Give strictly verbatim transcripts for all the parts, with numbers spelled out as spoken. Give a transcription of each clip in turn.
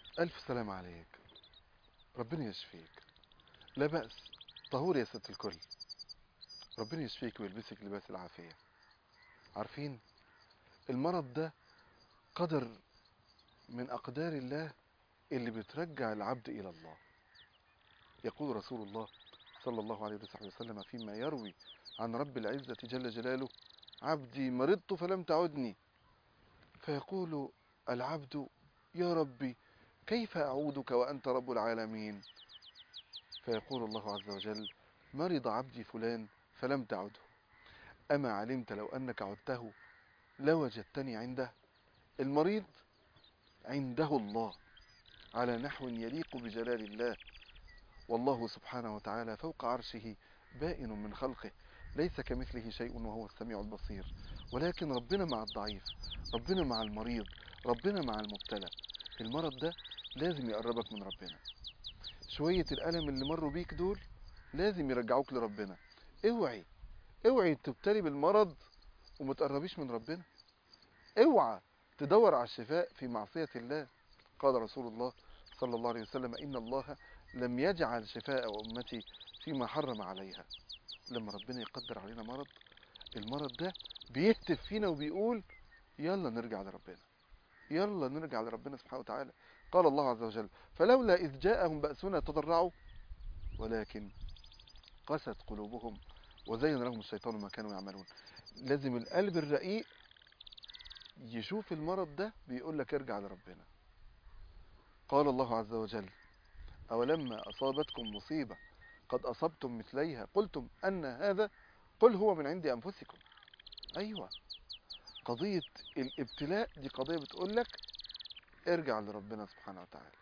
ألف سلام عليك، ربنا يشفيك. لا بأس، طهور يا ست الكل. ربنا يشفيك ويلبسك لباس العافية. عارفين المرض ده قدر من أقدار الله اللي بترجع العبد إلى الله. يقول رسول الله صلى الله عليه وسلم فيما يروي عن رب العزة جل جلاله: عبدي مرضت فلم تعدني. فيقول العبد: يا ربي كيف أعودك وأنت رب العالمين؟ فيقول الله عز وجل: مرض عبدي فلان فلم تعده، أما علمت لو أنك عدته لوجدتني عنده؟ المريض عنده الله على نحو يليق بجلال الله، والله سبحانه وتعالى فوق عرشه بائن من خلقه، ليس كمثله شيء وهو السميع البصير. ولكن ربنا مع الضعيف، ربنا مع المريض، ربنا مع المبتلى. المرض ده لازم يقربك من ربنا. شوية الألم اللي مروا بيك دول لازم يرجعوك لربنا. اوعي اوعي تبتلي بالمرض وما تقربيش من ربنا. اوعى تدور على الشفاء في معصية الله. قال رسول الله صلى الله عليه وسلم: إن الله لم يجعل شفاء أمتي فيما حرم عليها. لما ربنا يقدر علينا مرض، المرض ده بيهتف فينا وبيقول: يلا نرجع لربنا، يلا نرجع لربنا سبحانه وتعالى. قال الله عز وجل: فلولا إذ جاءهم بأسنا تضرعوا ولكن قست قلوبهم وزين لهم الشيطان ما كانوا يعملون. لازم القلب الرقيق يشوف المرض ده بيقول لك ارجع لربنا. قال الله عز وجل: أولما أصابتكم مصيبة قد أصبتم مثليها قلتم أن هذا قل هو من عند أنفسكم. أيوة، قضية الابتلاء دي قضية بتقول لك ارجع لربنا سبحانه وتعالى.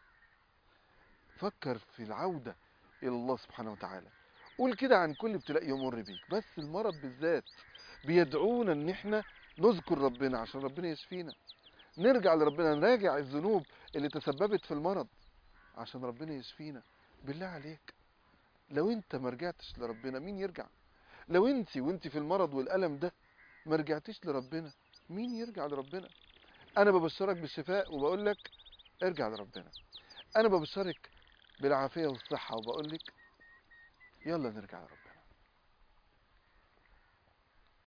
فكر في العودة إلى الله سبحانه وتعالى. قول كده عن كل ابتلاء يمر بيك، بس المرض بالذات بيدعونا ان احنا نذكر ربنا عشان ربنا يشفينا. نرجع لربنا، نراجع الذنوب اللي تسببت في المرض عشان ربنا يشفينا. بالله عليك، لو انت ما رجعتش لربنا مين يرجع؟ لو انت وانت في المرض والألم ده ما رجعتيش لربنا مين يرجع لربنا؟ انا ببشرك بالشفاء وبقول لك ارجع لربنا. انا ببشرك بالعافية والصحة وبقول لك يلا نرجع لربنا.